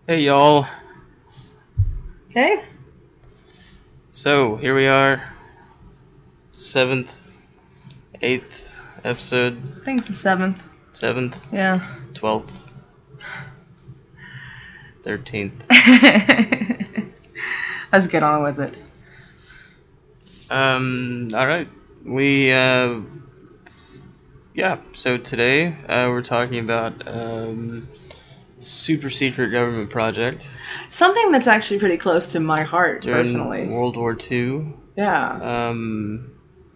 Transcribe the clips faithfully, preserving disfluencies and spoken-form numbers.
Hey y'all. Hey. So here we are. Seventh, eighth episode. I think it's the seventh. Seventh, Yeah. twelfth, thirteenth. Let's get on with it. Um. All right. We. Uh. Yeah. So today, uh, we're talking about um, super secret government project Something that's actually pretty close to my heart, during personally. World War Two. Yeah. Um.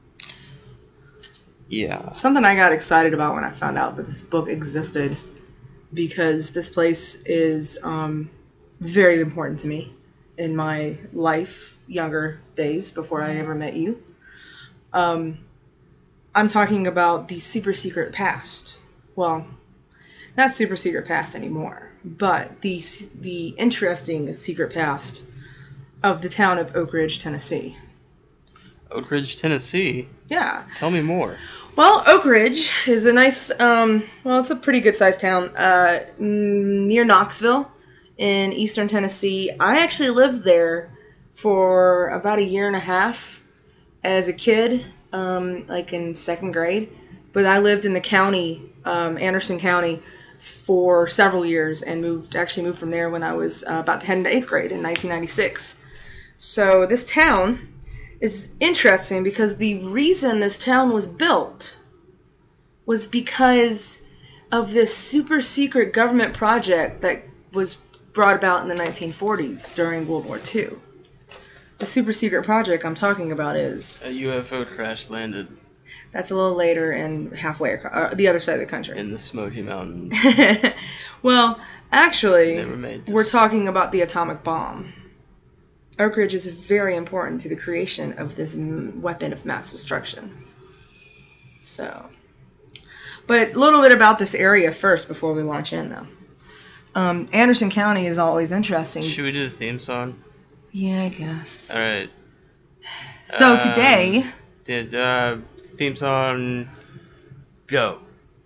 Yeah. Something I got excited about when I found out that this book existed, because this place is um, very important to me in my life, younger days, before I ever met you. Um, I'm talking about the super secret past. Well, not super secret past anymore, but the the interesting secret past of the town of Oak Ridge, Tennessee. Oak Ridge, Tennessee. Yeah. Tell me more. Well, Oak Ridge is a nice, um, well, it's a pretty good sized town uh, near Knoxville in eastern Tennessee. I actually lived there for about a year and a half as a kid, um, like in second grade. But I lived in the county, um, Anderson County, for several years and moved, actually moved from there when I was uh, about to head into eighth grade in nineteen ninety-six. So this town is interesting because the reason this town was built was because of this super secret government project that was brought about in the nineteen forties during World War Two. The super secret project I'm talking about is... A U F O crash landed That's a little later and halfway across, uh, the other side of the country. in the Smoky Mountains. Well, actually, Never made we're this. talking about the atomic bomb. Oak Ridge is very important to the creation of this m- weapon of mass destruction. So, but a little bit about this area first before we launch in, though. Um, Anderson County is always interesting. Should we do the theme song? Yeah, I guess. All right. So Um, today... Did uh, theme song go?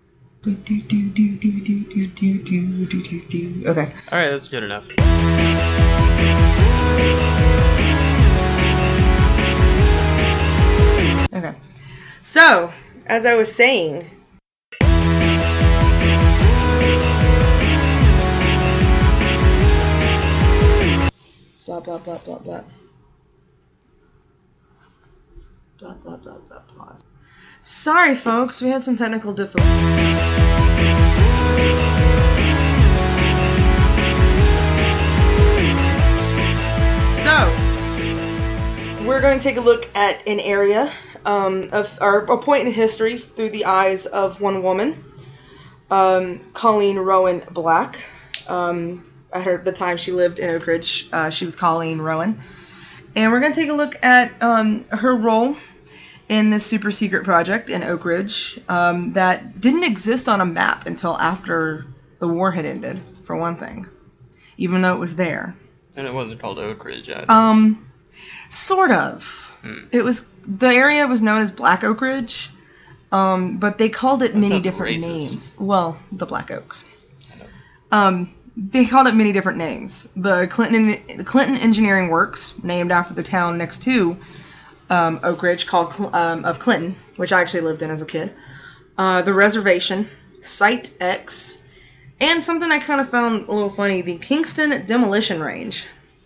Okay. All right, that's good enough. Okay. So, as I was saying... Blah, blah, blah, blah, blah. Blah, blah, blah, blah, blah. Sorry, folks. We had some technical difficulties. So, we're going to take a look at an area um, of or a point in history through the eyes of one woman, um, Colleen Rowan Black. Um, at her the time she lived in Oak Ridge, uh, she was Colleen Rowan, and we're going to take a look at um, her role in this super secret project in Oak Ridge um, that didn't exist on a map until after the war had ended, for one thing, even though it was there. And it wasn't called Oak Ridge either. Um, sort of. Hmm. It was the area was known as Black Oak Ridge, um, but they called it That many sounds different racist. names. Well, the Black Oaks. Um, they called it many different names. The Clinton the Clinton Engineering Works, named after the town next to um, Oak Ridge, called Cl- um, of Clinton, which I actually lived in as a kid. Uh, the Reservation, Site X, and something I kind of found a little funny: the Kingston Demolition Range.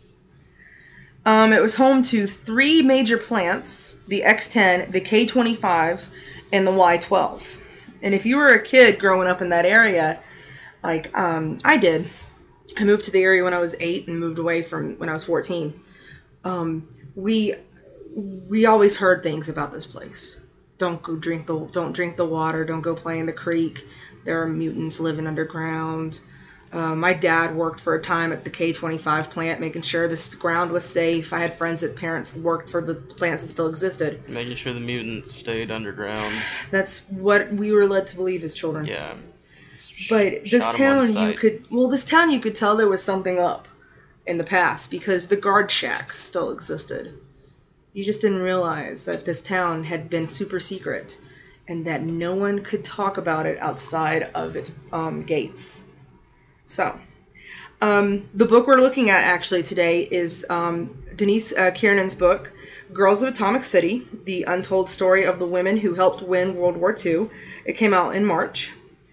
Um, it was home to three major plants: the X ten, the K twenty-five, and the Y twelve. And if you were a kid growing up in that area, like um, I did, I moved to the area when I was eight and moved away from when I was fourteen. Um, we we always heard things about this place. Don't go drink the don't drink the water. Don't go play in the creek. There are mutants living underground. Uh, my dad worked for a time at the K twenty-five plant, making sure this ground was safe. I had friends that parents worked for the plants that still existed. Making sure the mutants stayed underground. That's what we were led to believe as children. Yeah. But Sh- this shot 'em on town, you sight. could well, this town you could tell there was something up in the past because the guard shacks still existed. You just didn't realize that this town had been super secret, and that no one could talk about it outside of its um, gates. So, The book we're looking at actually today is um, Denise uh, Kiernan's book, Girls of Atomic City, The Untold Story of the Women Who Helped Win World War Two. It came out in March.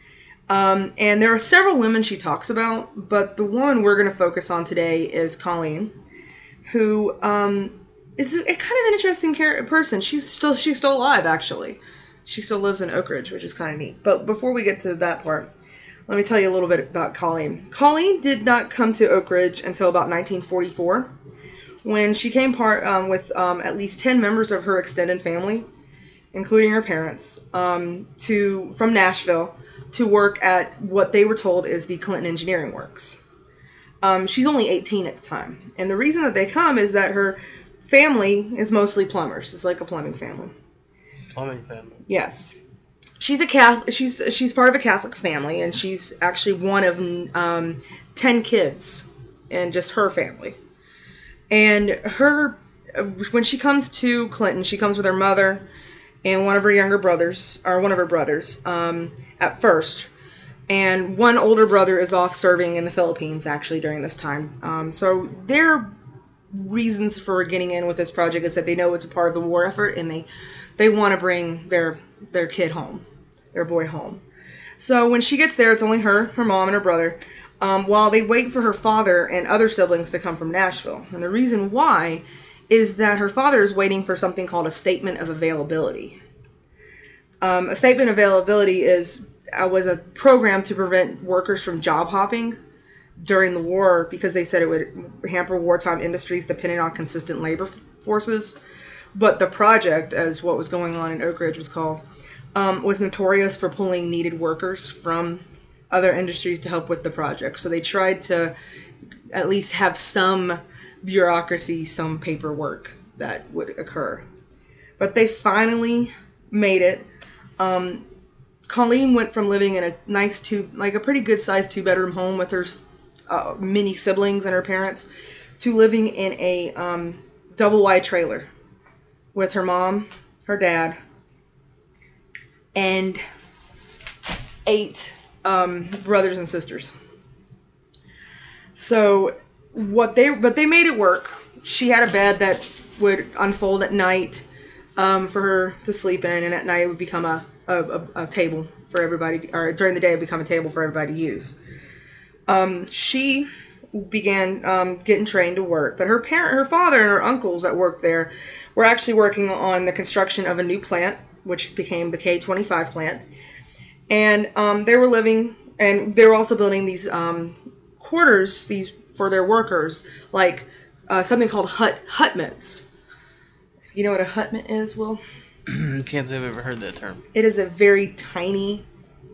Um, and there are several women she talks about, but the one we're going to focus on today is Colleen, who um, is a, kind of an interesting char- person. She's still she's still alive, actually. She still lives in Oak Ridge, which is kind of neat. But before we get to that part, let me tell you a little bit about Colleen. Colleen did not come to Oak Ridge until about nineteen forty-four, when she came part um, with um, at least ten members of her extended family, including her parents, um, to from Nashville to work at what they were told is the Clinton Engineering Works. Um, she's only eighteen at the time, and the reason that they come is that her family is mostly plumbers. It's like a plumbing family. Plumbing family. Yes. She's a Catholic. She's she's part of a Catholic family, and she's actually one of um, ten kids in just her family. And her, when she comes to Clinton, she comes with her mother and one of her younger brothers, or one of her brothers, um, at first. And one older brother is off serving in the Philippines, actually, during this time. Um, so their reasons for getting in with this project is that they know it's a part of the war effort, and they they want to bring their their kid home, their boy home. So when she gets there, it's only her, her mom, and her brother, um, while they wait for her father and other siblings to come from Nashville. And the reason why is that her father is waiting for something called a statement of availability. Um, a statement of availability is uh, was a program to prevent workers from job hopping during the war, because they said it would hamper wartime industries dependent on consistent labor forces. But the project, as what was going on in Oak Ridge was called, um, was notorious for pulling needed workers from other industries to help with the project. So they tried to at least have some bureaucracy, some paperwork that would occur. But they finally made it. Um, Colleen went from living in a nice two, like a pretty good sized two bedroom home with her uh, many siblings and her parents, to living in a um, double wide trailer with her mom, her dad, and eight um, brothers and sisters. So what they, but they made it work. She had a bed that would unfold at night um, for her to sleep in, and at night it would become a, a, a, a table for everybody, or during the day it would become a table for everybody to use. Um, she began um, getting trained to work, but her parent, her father, and her uncles that worked there were actually working on the construction of a new plant, which became the K twenty-five plant. And um, they were living, and they were also building these um, quarters, these for their workers, like uh, something called hut hutments. You know what a hutment is, Will? Can't say I've ever heard that term. It is a very tiny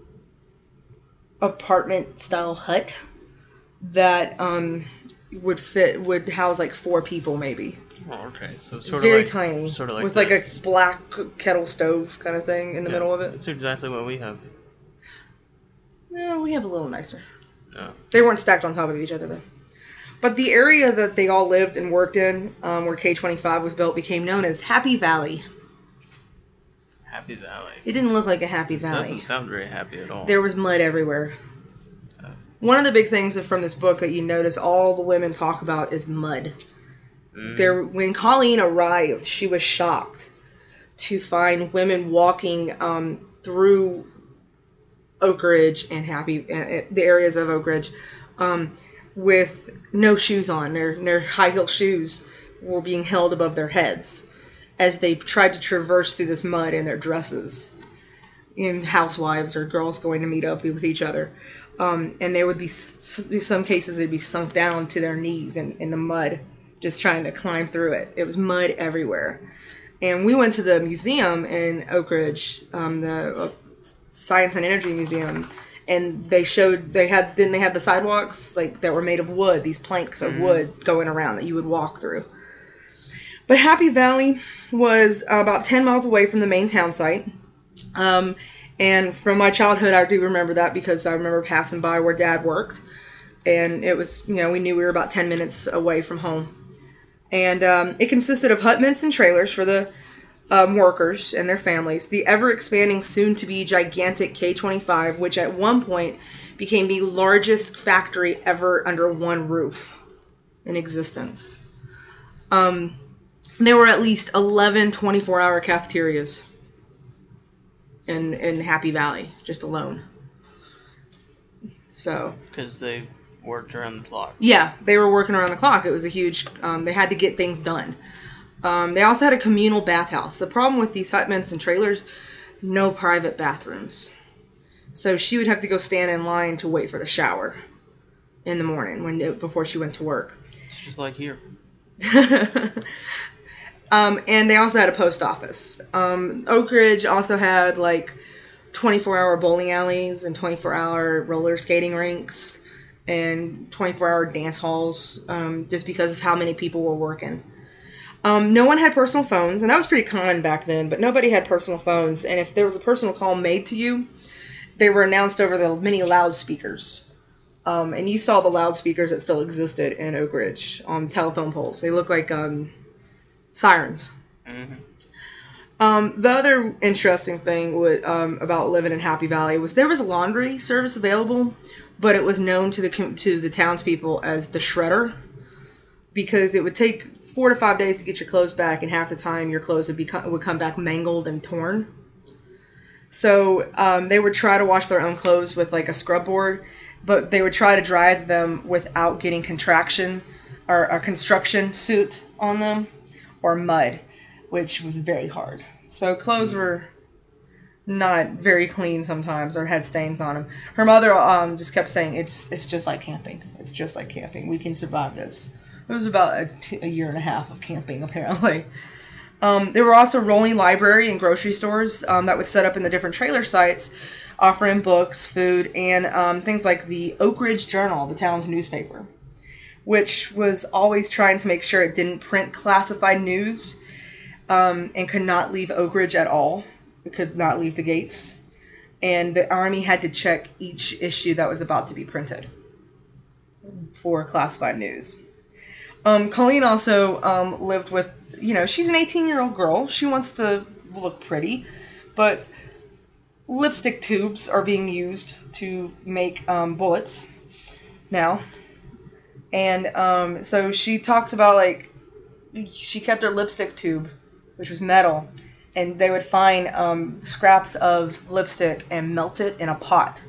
apartment-style hut that um, would fit, would house like four people, maybe. Oh, okay. So sort Very of like, tiny, sort of like with this. like a black kettle stove kind of thing in the Yeah, middle of it. That's exactly what we have. No, we have a little nicer. No. They weren't stacked on top of each other, though. But the area that they all lived and worked in, um, where K twenty-five was built, became known as Happy Valley. Happy Valley. It didn't look like a happy It valley. doesn't sound very happy at all. There was mud everywhere. Oh. One of the big things from this book that you notice all the women talk about is mud. Mm. There, when Colleen arrived, she was shocked to find women walking um, through Oak Ridge and Happy, uh, the areas of Oak Ridge, um, with no shoes on. Their, their high heel shoes were being held above their heads as they tried to traverse through this mud in their dresses. In housewives or girls going to meet up with each other. Um, and there would be, in some cases, they'd be sunk down to their knees in, in the mud, just trying to climb through it. It was mud everywhere. And we went to the museum in Oak Ridge, um, the uh, Science and Energy Museum, and they showed, they had, then they had the sidewalks like that were made of wood, these planks of mm-hmm. wood going around that you would walk through. But Happy Valley was about ten miles away from the main town site. Um, and from my childhood, I do remember that because I remember passing by where Dad worked. And it was, you know, we knew we were about ten minutes away from home. And um, it consisted of hutments and trailers for the um, workers and their families. The ever-expanding, soon-to-be gigantic K twenty-five, which at one point became the largest factory ever under one roof in existence. Um, there were at least eleven twenty-four hour cafeterias in, in Happy Valley, just alone. So. Because they worked around the clock. Yeah, they were working around the clock. It was a huge, um, they had to get things done. Um, they also had a communal bathhouse. The problem with these hutments and trailers, no private bathrooms. So she would have to go stand in line to wait for the shower in the morning when before she went to work. It's just like here. um, and they also had a post office. Um, Oak Ridge also had like twenty-four hour bowling alleys and twenty-four hour roller skating rinks and twenty-four hour dance halls, um, just because of how many people were working. Um, no one had personal phones, and that was pretty common back then, but nobody had personal phones. And if there was a personal call made to you, they were announced over the many loudspeakers. Um, and you saw the loudspeakers that still existed in Oak Ridge on telephone poles. They look like um, sirens. Mm-hmm. Um, the other interesting thing with, um, about living in Happy Valley was there was a laundry service available, but it was known to the to the townspeople as the shredder, because it would take four to five days to get your clothes back, and half the time your clothes would be would come back mangled and torn. So um, they would try to wash their own clothes with like a scrub board, but they would try to dry them without getting contraction or a construction soot on them or mud, which was very hard. So clothes were not very clean sometimes or had stains on them. Her mother um, just kept saying, it's it's just like camping. It's just like camping. We can survive this. It was about a, t- a year and a half of camping, apparently. Um, there were also rolling library and grocery stores um, that would set up in the different trailer sites, offering books, food, and um, things like the Oak Ridge Journal, the town's newspaper, which was always trying to make sure it didn't print classified news um, and could not leave Oak Ridge at all. It could not leave the gates. And the Army had to check each issue that was about to be printed for classified news. Um, Colleen also um, lived with, you know, she's an eighteen-year-old girl. She wants to look pretty, but lipstick tubes are being used to make um, bullets now. And um, so she talks about, like, she kept her lipstick tube, which was metal, and they would find um, scraps of lipstick and melt it in a pot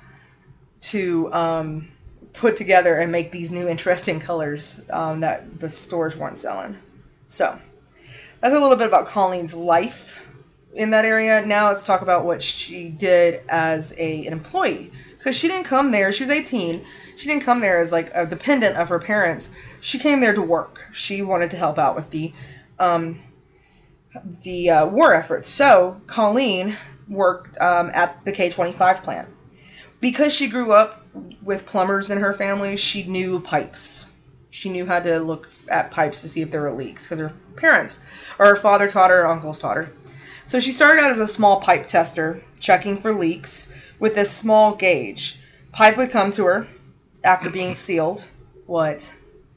to um, put together and make these new interesting colors um, that the stores weren't selling. So that's a little bit about Colleen's life in that area. Now let's talk about what she did as a, an employee. Because she didn't come there, she was eighteen, she didn't come there as like a dependent of her parents. She came there to work. She wanted to help out with the um, the uh, war efforts. So Colleen worked um, at the K twenty-five plant. Because she grew up with plumbers in her family, she knew pipes. She knew how to look at pipes to see if there were leaks, because her parents, or her father taught her, or uncles taught her. So she started out as a small pipe tester, checking for leaks with this small gauge. Pipe would come to her after being sealed. What?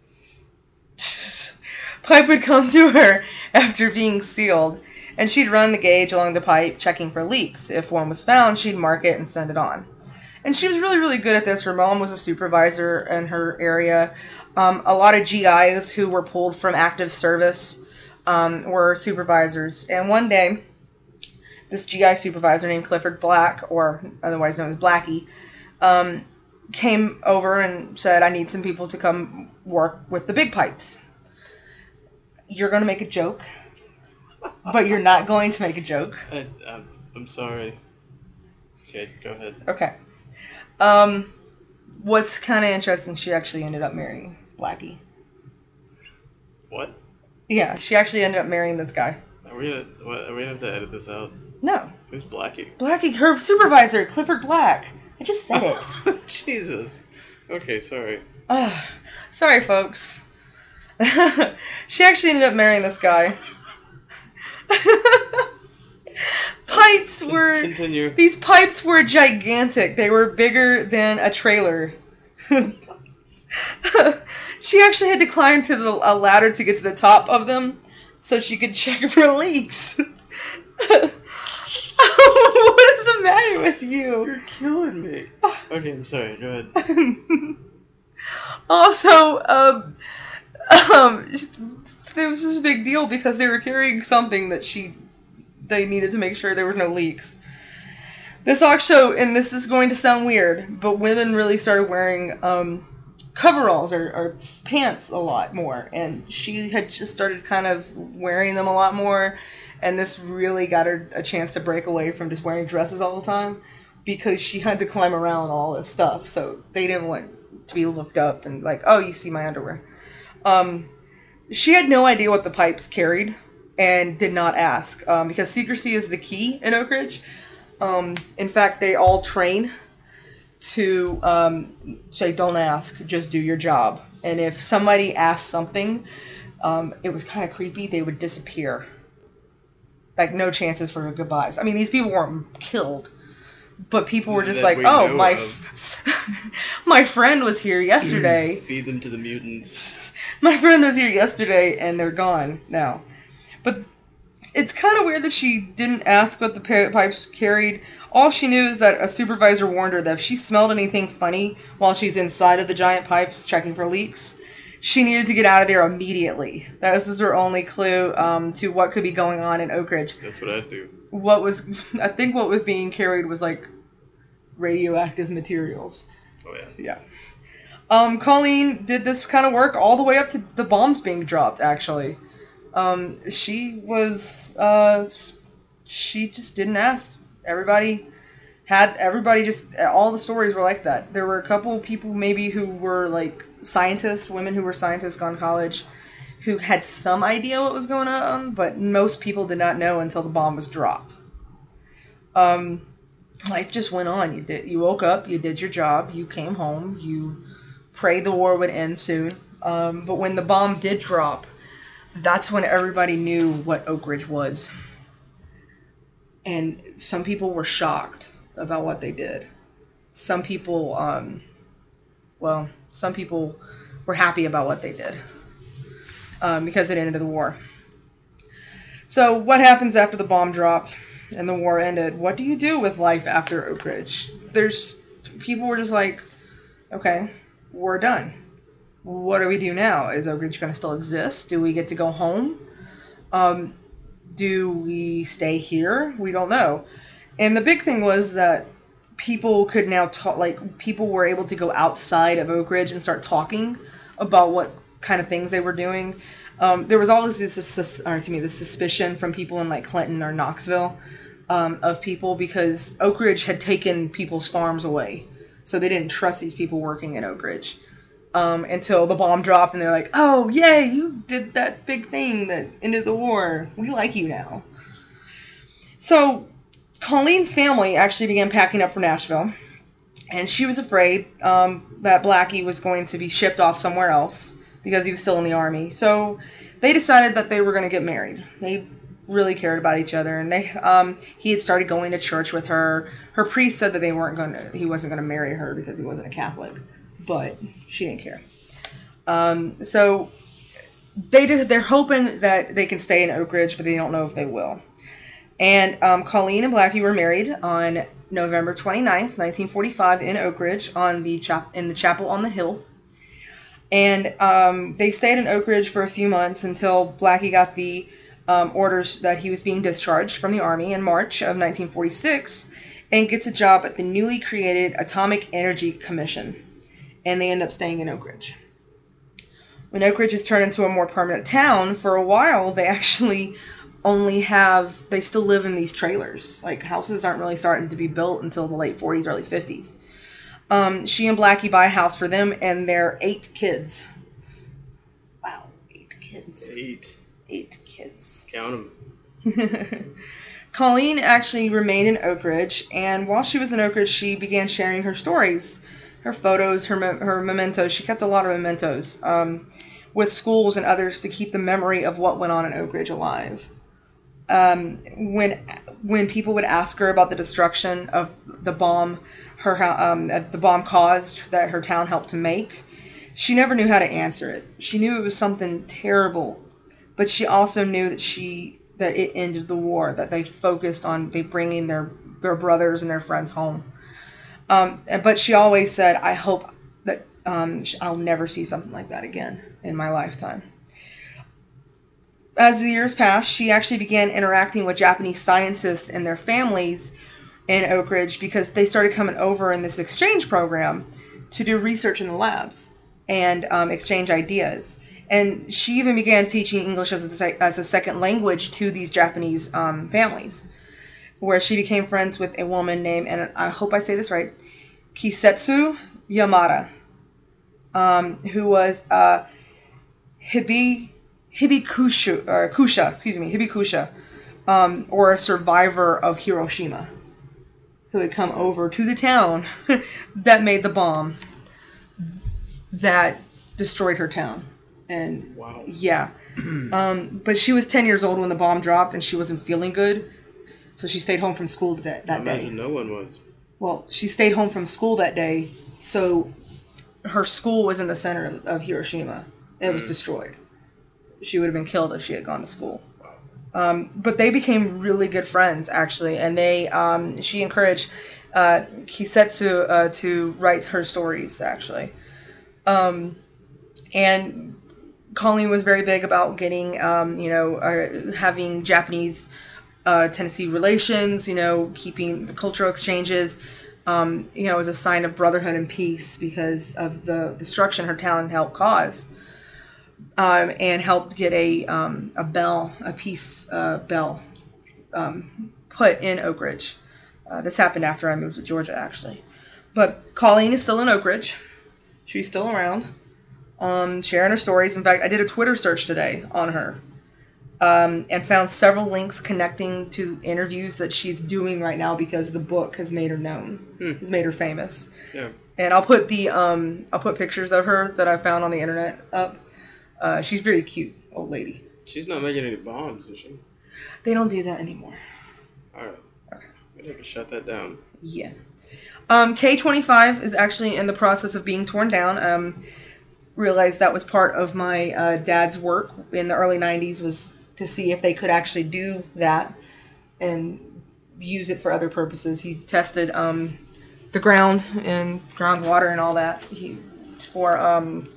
Pipe would come to her after being sealed, and she'd run the gauge along the pipe, checking for leaks. If one was found, she'd mark it and send it on. And she was really, really good at this. Her mom was a supervisor in her area. Um, a lot of G Is who were pulled from active service um, were supervisors. And one day, this G I supervisor named Clifford Black, or otherwise known as Blackie, um, came over and said, I need some people to come work with the big pipes. You're going to make a joke, but you're not going to make a joke. I, I'm, I'm sorry. Okay, go ahead. Okay. Um, what's kind of interesting, she actually ended up marrying Blackie. What? Yeah, she actually ended up marrying this guy. Are we gonna, what, are we gonna have to edit this out? No. Who's Blackie? Blackie, her supervisor, Clifford Black. I just said it. Jesus. Okay, sorry. Uh, sorry, folks. She actually ended up marrying this guy. Pipes were... Continue. These pipes were gigantic. They were bigger than a trailer. She actually had to climb to the, a ladder to get to the top of them so she could check for leaks. What What's the matter with you? You're killing me. Okay, I'm sorry. Go ahead. Also, um, um, there was this big deal because they were carrying something that she, they needed to make sure there was no leaks. This also, and this is going to sound weird, but women really started wearing um, coveralls or, or pants a lot more, and she had just started kind of wearing them a lot more, and this really got her a chance to break away from just wearing dresses all the time, because she had to climb around all this stuff, so they didn't want to be looked up and like, oh, you see my underwear. Um, she had no idea what the pipes carried, and did not ask, um, because secrecy is the key in Oak Ridge. Um, in fact, they all train to um, say, don't ask, just do your job. And if somebody asked something, um, it was kind of creepy, they would disappear. Like, no chances for goodbyes. I mean, these people weren't killed, but people were just That like, we oh, know my of. f- my friend was here yesterday. Feed them to the mutants. My friend was here yesterday, and they're gone now. But it's kind of weird that she didn't ask what the pa- pipes carried. All she knew is that a supervisor warned her that if she smelled anything funny while she's inside of the giant pipes checking for leaks, she needed to get out of there immediately. That was her only clue um, to what could be going on in Oak Ridge. That's what I'd do. What was, I think what was being carried was like radioactive materials. Oh, yeah. Yeah. Um, Colleen did this kind of work all the way up to the bombs being dropped, actually. Um, she was, uh, she just didn't ask. Everybody had, everybody just, all the stories were like that. There were a couple people maybe who were like scientists, women who were scientists, gone to college, who had some idea what was going on, but most people did not know until the bomb was dropped. Um, life just went on. You did, you woke up, you did your job, you came home, you prayed the war would end soon. Um, but when the bomb did drop, that's when everybody knew what Oak Ridge was. And some people were shocked about what they did. Some people, um, well, some people were happy about what they did. Um, because it ended the war. So what happens after the bomb dropped and the war ended? What do you do with life after Oak Ridge? There's, people were just like, okay, we're done. What do we do now? Is Oak Ridge going to still exist? Do we get to go home? Um, do we stay here? We don't know. And the big thing was that people could now talk, like, people were able to go outside of Oak Ridge and start talking about what kind of things they were doing. Um, there was always this, this, or excuse me, this suspicion from people in, like, Clinton or Knoxville um, of people, because Oak Ridge had taken people's farms away. So they didn't trust these people working in Oak Ridge. Um, until the bomb dropped and they're like, oh, yay, you did that big thing that ended the war. We like you now. So Colleen's family actually began packing up for Nashville. And she was afraid um, that Blackie was going to be shipped off somewhere else because he was still in the army. So they decided that they were going to get married. They really cared about each other. And they, um, he had started going to church with her. Her priest said that they weren't going to, he wasn't going to marry her because he wasn't a Catholic. But she didn't care. Um, so they did, they're hoping that they can stay in Oak Ridge, but they don't know if they will. And um, Colleen and Blackie were married on November twenty-ninth, nineteen forty-five, in Oak Ridge on the chap- in the chapel on the hill. And um, they stayed in Oak Ridge for a few months until Blackie got the um, orders that he was being discharged from the Army in March of nineteen forty-six and gets a job at the newly created Atomic Energy Commission. And they end up staying in Oak Ridge. When Oak Ridge is turned into a more permanent town, for a while, they actually only have, they still live in these trailers. Like, houses aren't really starting to be built until the late forties, early fifties. Um, she and Blackie buy a house for them and their eight kids. Wow, eight kids. Eight. Eight kids. Count them. Colleen actually remained in Oak Ridge, and while she was in Oak Ridge, she began sharing her stories, her photos, her her mementos. She kept a lot of mementos um, with schools and others to keep the memory of what went on in Oak Ridge alive. Um, when when people would ask her about the destruction of the bomb, her um, the bomb caused that her town helped to make, she never knew how to answer it. She knew it was something terrible, but she also knew that she that it ended the war. That they focused on they bringing their their brothers and their friends home. Um, but she always said, I hope that um, I'll never see something like that again in my lifetime. As the years passed, she actually began interacting with Japanese scientists and their families in Oak Ridge because they started coming over in this exchange program to do research in the labs and um, exchange ideas. And she even began teaching English as a, as a second language to these Japanese um, families, where she became friends with a woman named, and I hope I say this right, Kisetsu Yamada, um, who was uh, Hibi, Hibikusha, or Kusha, excuse me, Hibikusha, um, or a survivor of Hiroshima, who had come over to the town that made the bomb that destroyed her town. And wow. yeah, um, but she was ten years old when the bomb dropped, and she wasn't feeling good, so she stayed home from school that that I day. imagine no one was. Well, she stayed home from school that day, so her school was in the center of Hiroshima. It was mm. destroyed. She would have been killed if she had gone to school. Wow. Um, but they became really good friends, actually, and they um, she encouraged uh, Kisetsu uh, to write her stories, actually. Um, and Colleen was very big about getting, um, you know, uh, having Japanese uh, Tennessee relations, you know, keeping cultural exchanges, um, you know, as a sign of brotherhood and peace because of the destruction her town helped cause, um, and helped get a um, a bell, a peace uh, bell, um, put in Oak Ridge. Uh, this happened after I moved to Georgia, actually. But Colleen is still in Oak Ridge. She's still around. Um, sharing her stories. In fact, I did a Twitter search today on her, um, and found several links connecting to interviews that she's doing right now because the book has made her known, hmm. has made her famous. Yeah. And I'll put the um, I'll put pictures of her that I found on the internet up. Uh, she's very cute, old lady. She's not making any bombs, is she? They don't do that anymore. All right. Okay. We have to shut that down. Yeah. Um, K twenty-five is actually in the process of being torn down. Um, realized that was part of my uh, dad's work in the early nineties, was to see if they could actually do that and use it for other purposes. He tested um, the ground and groundwater and all that he, for um,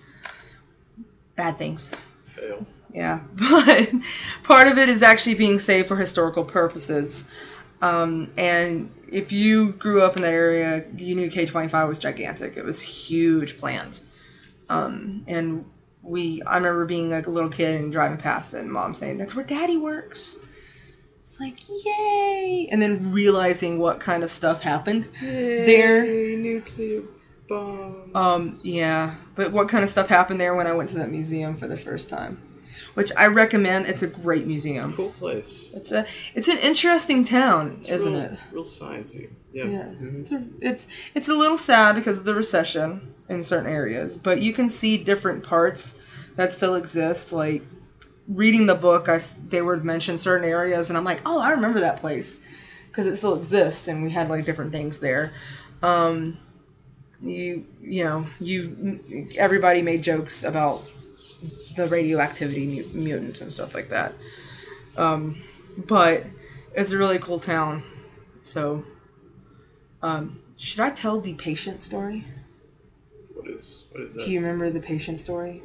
bad things. Fail. Yeah, but part of it is actually being saved for historical purposes. Um, and if you grew up in that area, you knew K twenty-five was gigantic. It was huge plant. Um, and we, I remember being like a little kid and driving past it and mom saying, that's where daddy works. It's like, yay. And then realizing what kind of stuff happened yay, there. Nuclear bombs. Um, yeah, but what kind of stuff happened there when I went to that museum for the first time, which I recommend. It's a great museum. Cool place. It's a, it's an interesting town, it's isn't real, it? Real sciencey. Yeah. Yeah. Mm-hmm. It's, a, it's, it's a little sad because of the recession in certain areas, but you can see different parts that still exist. Like reading the book, I, they would mention certain areas and I'm like, oh, I remember that place because it still exists. And we had like different things there. Um, you, you know, you, everybody made jokes about the radioactivity mutants and stuff like that. Um, but it's a really cool town. So, um, should I tell the patient story? What is, what is that? Do you remember the patient story?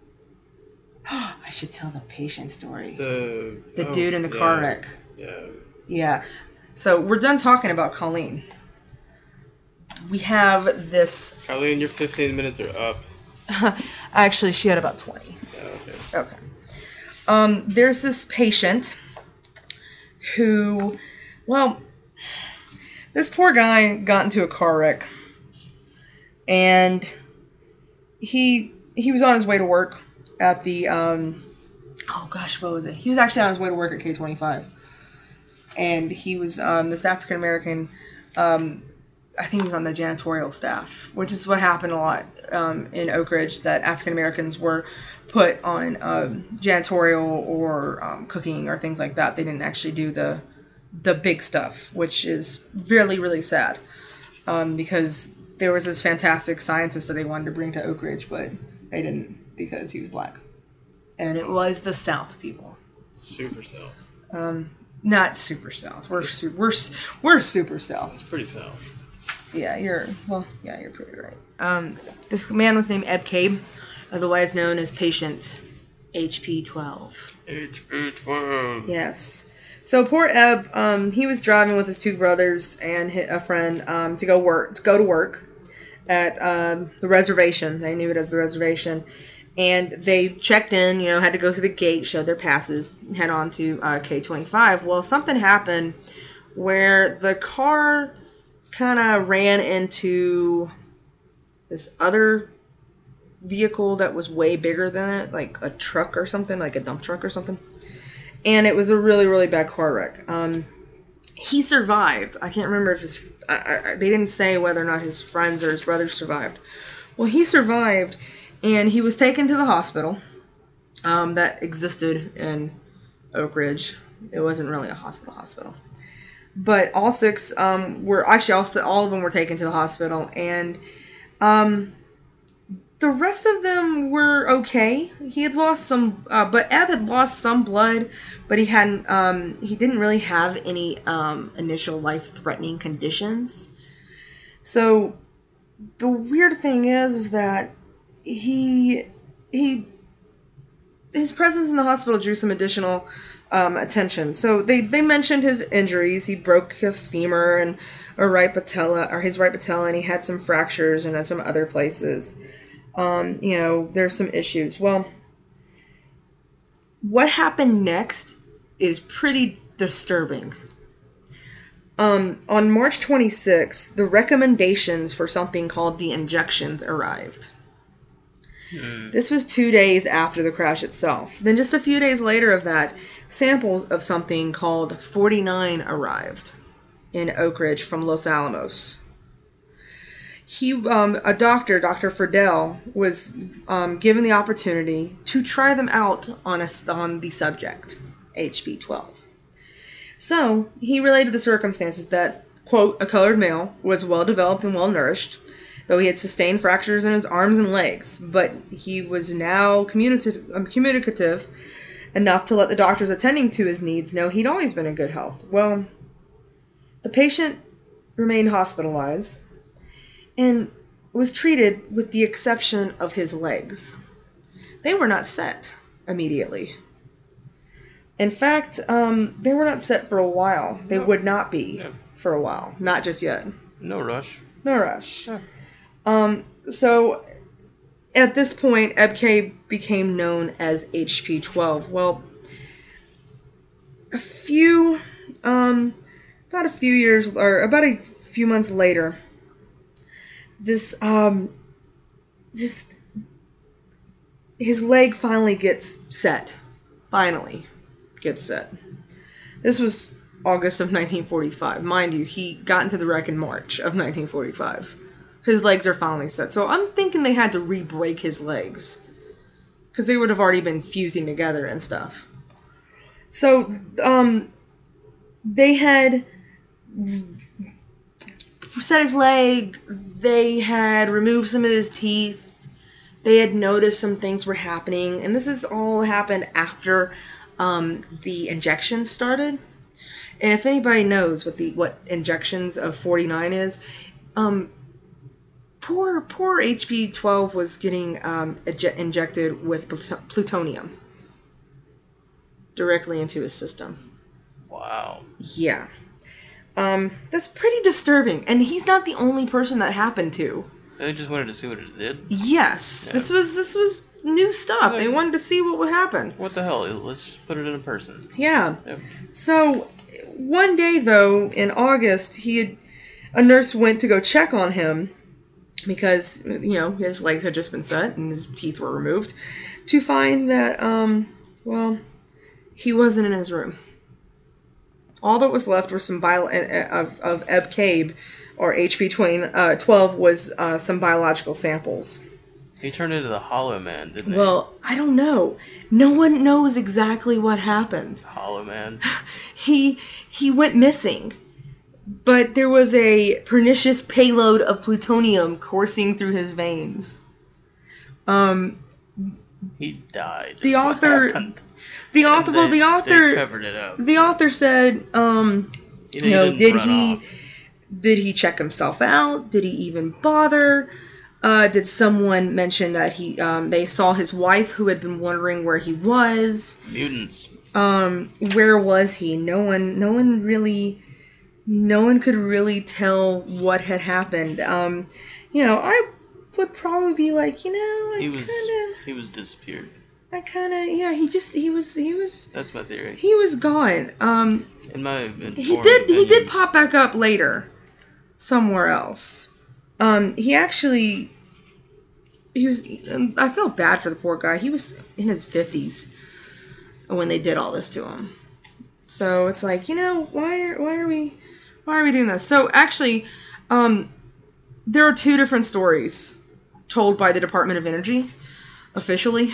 I should tell the patient story. The the oh, dude in the yeah, car wreck. Yeah. Yeah. So we're done talking about Colleen. We have this. Colleen, your fifteen minutes are up. Actually, she had about twenty. Yeah, okay. Okay. Um, there's this patient who, well, this poor guy got into a car wreck, and he he was on his way to work at the um, oh gosh, what was it? He was actually on his way to work at K twenty-five, and he was um, this African American. Um, I think he was on the janitorial staff, which is what happened a lot um, in Oak Ridge, that African Americans were put on um, janitorial or um, cooking or things like that. They didn't actually do the the big stuff, which is really, really sad, um, because there was this fantastic scientist that they wanted to bring to Oak Ridge, but they didn't because he was black. And it was the South, people. Super South. Um, Not super south. We're su- we're s- we're super south. It's pretty south. Yeah, you're well. Yeah, you're pretty right. Um, this man was named Eb Cabe, otherwise known as Patient H P twelve. H P twelve. Yes. So poor Eb, um, he was driving with his two brothers and hit a friend um, to go work to go to work at um, the reservation. They knew it as the reservation, and they checked in. You know, had to go through the gate, show their passes, head on to uh, K twenty-five. Well, something happened where the car kind of ran into this other vehicle that was way bigger than it, like a truck or something, like a dump truck or something. And it was a really, really bad car wreck. Um, he survived. I can't remember if his... I, I, they didn't say whether or not his friends or his brothers survived. Well, he survived, and he was taken to the hospital um, that existed in Oak Ridge. It wasn't really a hospital hospital. But all six um, were... Actually, also, all of them were taken to the hospital, and... Um, The rest of them were okay. He had lost some, uh, but Eb had lost some blood, but he hadn't. Um, he didn't really have any um, initial life-threatening conditions. So the weird thing is, is that he he his presence in the hospital drew some additional um, attention. So they they mentioned his injuries. He broke a femur and a right patella, or his right patella, and he had some fractures and some other places. Um, you know, there's some issues. Well, what happened next is pretty disturbing. Um, on March twenty-sixth, the recommendations for something called the injections arrived. Mm. This was two days after the crash itself. Then just a few days later of that, samples of something called forty-nine arrived in Oak Ridge from Los Alamos. He, um, a doctor, Doctor Friedel, was um, given the opportunity to try them out on a, on the subject, H P twelve. So, he related the circumstances that, quote, a colored male was well-developed and well-nourished, though he had sustained fractures in his arms and legs, but he was now communicative, um, communicative enough to let the doctors attending to his needs know he'd always been in good health. Well, the patient remained hospitalized and was treated with the exception of his legs. They were not set immediately. In fact, um, they were not set for a while. They no. would not be yeah. for a while. Not just yet. No rush. No rush. Yeah. Um, so, at this point, Eb Cabe became known as H P twelve. Well, a few, um, about a few years, or about a few months later, This, um, just, his leg finally gets set. Finally gets set. This was August of nineteen forty-five. Mind you, he got into the wreck in March of nineteen forty-five. His legs are finally set. So I'm thinking they had to re-break his legs, because they would have already been fusing together and stuff. So, um, they had set his leg, they had removed some of his teeth, they had noticed some things were happening, and this has all happened after um, the injections started. And if anybody knows what the what injections of forty-nine is, um, poor poor H P twelve was getting um, ej- injected with plut- plutonium directly into his system. Wow. Yeah. Um, that's pretty disturbing, and he's not the only person that happened to. They just wanted to see what it did. Yes, yeah. this was this was new stuff. They wanted to see what would happen. What the hell? Let's just put it in a person. Yeah. Yep. So one day, though, in August, he had a nurse went to go check on him because you know his legs had just been set and his teeth were removed, to find that um, well, he wasn't in his room. All that was left were some bio of of Eb Cabe, or H P twelve, was uh, some biological samples. He turned into the Hollow Man, didn't he? Well, I don't know. No one knows exactly what happened. Hollow Man. he he went missing, but there was a pernicious payload of plutonium coursing through his veins. Um, He died. The is what author- happened. The And author, well, they- the author, they covered it up. the author said, um, He- you he know, didn't did run he, off. did he check himself out? Did he even bother? Uh, did someone mention that he, um, they saw his wife who had been wondering where he was? Mutants. Um, where was he? No one, no one really, no one could really tell what had happened. Um, you know, I would probably be like, you know, I He was kind he was disappeared. of, I kind of, yeah, he just, he was, he was, That's my theory. he was gone. Um, In my informed he did, he did opinion. pop back up later, somewhere else. Um, he actually, he was, I feel bad for the poor guy. He was in his fifties when they did all this to him. So it's like, you know, why are, why are we, why are we doing this? So actually, um, there are two different stories told by the Department of Energy, officially.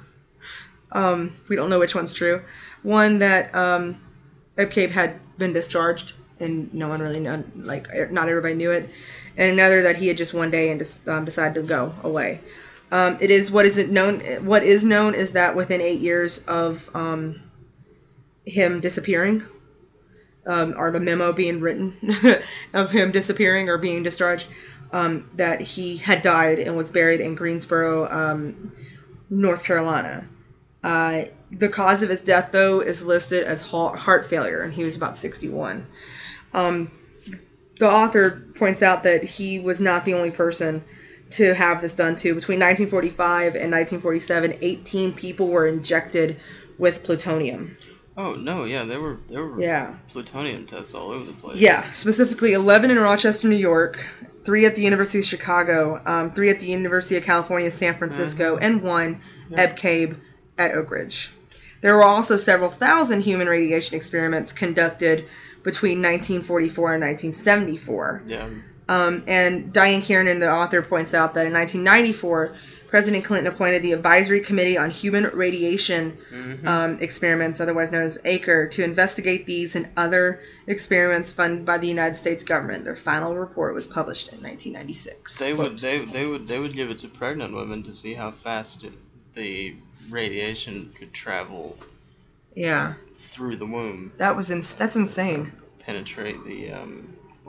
um, we don't know which one's true. One that, um, Eb Cabe had been discharged and no one really knew, like, not everybody knew it. And another that he had just one day and just um, decided to go away. Um, it is what is it known. What is known is that within eight years of um, him disappearing, um, or the memo being written of him disappearing or being discharged, um, that he had died and was buried in Greensboro, um, North Carolina. Uh, the cause of his death, though, is listed as heart failure, and he was about sixty-one. Um, the author points out that he was not the only person to have this done to. Between nineteen forty-five and nineteen forty-seven, eighteen people were injected with plutonium. Oh no, yeah, there were there were Yeah. plutonium tests all over the place. Yeah, specifically eleven in Rochester, New York, three at the University of Chicago, um, three at the University of California, San Francisco, and one, Eb Cabe, at Oak Ridge. There were also several thousand human radiation experiments conducted between nineteen forty-four and nineteen seventy-four. Yeah. Um, and Diane Kiernan, the author, points out that in nineteen ninety-four, President Clinton appointed the Advisory Committee on Human Radiation Mm-hmm. um, Experiments, otherwise known as A C E R, to investigate these and other experiments funded by the United States government. Their final report was published in nineteen ninety-six. They would they they would they would give it to pregnant women to see how fast it, the radiation could travel Yeah, through the womb, that was ins- that's insane. penetrate the um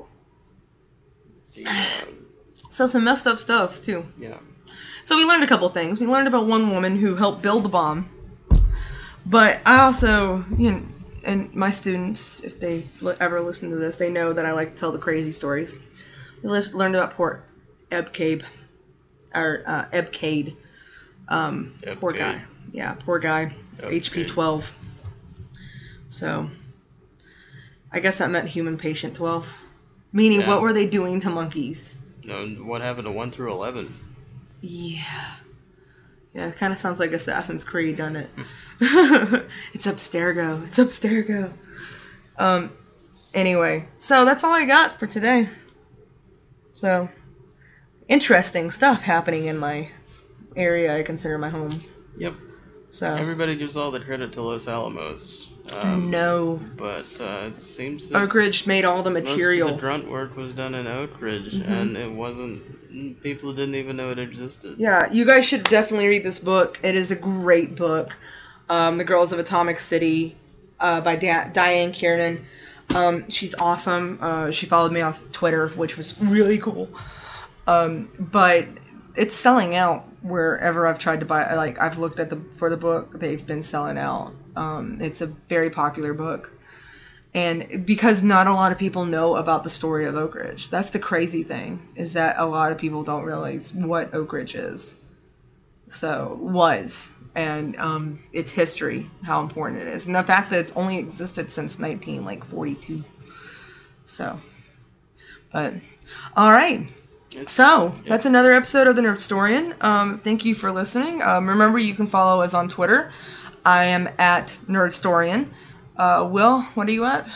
the uh, So some messed up stuff too. yeah. So we learned a couple things. We learned about one woman who helped build the bomb. But I also, you know, and my students, if they li- ever listen to this, they know that I like to tell the crazy stories. We le- learned about poor Eb Cabe, or uh, Eb Cade. Um, Eb poor Cade. guy. Yeah, poor guy. Eb H P twelve. So, I guess that meant human patient twelve. Meaning, Yeah. what were they doing to monkeys? No, what happened to one through eleven? Yeah. Yeah, it kind of sounds like Assassin's Creed, doesn't it? It's Abstergo. It's Abstergo. Um, anyway, so that's all I got for today. So, interesting stuff happening in my area I consider my home. Yep. So, Everybody gives all the credit to Los Alamos. Um, no. But uh, it seems that Oak Ridge made all the material. most of the grunt work was done in Oak Ridge, Mm-hmm. and it wasn't. People didn't even know it existed. Yeah, you guys should definitely read this book. It is a great book. Um, the Girls of Atomic City uh, by da- Diane Kiernan. Um, she's awesome. Uh, she followed me on Twitter, which was really cool. Um, but it's selling out wherever I've tried to buy. Like I've looked at the for the book, they've been selling out. Um, it's a very popular book. And because not a lot of people know about the story of Oak Ridge. That's the crazy thing, is that a lot of people don't realize what Oak Ridge is. So, was. And um, its history, how important it is. And the fact that it's only existed since nineteen forty-two. So, but, all right. It's- So, yeah. that's another episode of The Nerdstorian. Um, thank you for listening. Um, remember, you can follow us on Twitter. I am at Nerdstorian. Uh, Will, what are you at?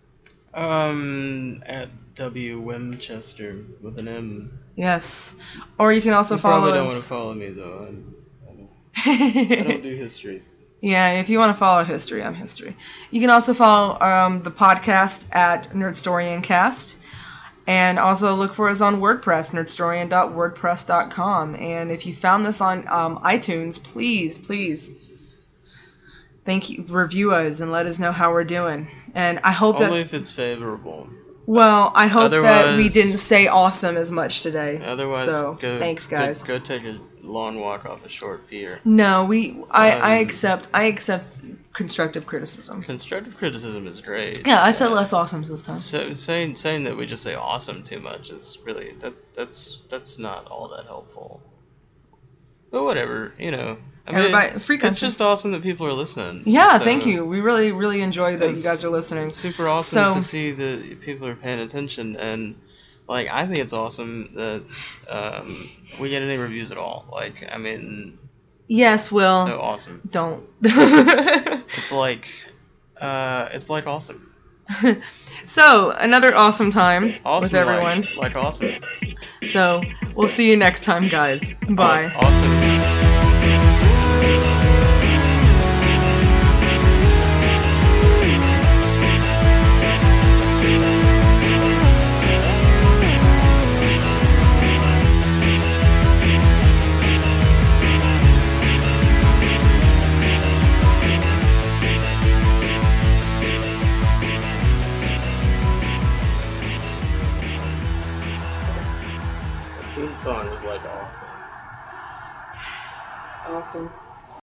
Um, at W Winchester with an M. Yes. Or you can also You follow probably don't want to us. follow me though. I'm, I, don't, I don't do history. Yeah, if you want to follow history, I'm history. You can also follow um, the podcast at Nerdstoriancast. And also look for us on WordPress, nerdstorian dot wordpress dot com. And if you found this on um, iTunes, please, please, thank you, review us and let us know how we're doing. And I hope Only that... if it's favorable. Well, I hope Otherwise, that we didn't say awesome as much today. Otherwise, so, go, thanks, guys. Go, go take a long walk off a short pier. No, we. I, Um, I accept. I accept constructive criticism. Constructive criticism is great. Yeah, I said less awesomes this time. So saying saying that we just say awesome too much is really that that's that's not all that helpful. But whatever, you know. I mean, Everybody, free it's country. just awesome that people are listening. Yeah, So thank you. We really, really enjoy that you it's- guys are listening. It's super awesome So- to see that people are paying attention, and like I think it's awesome that um, we get any reviews at all. Like, I mean, Yes, Will. so awesome. Don't. It's like, uh, it's like awesome. So, another awesome time Awesome with everyone. Like, like awesome. So, we'll see you next time, guys. Bye. Like awesome. The theme song was like awesome. Awesome.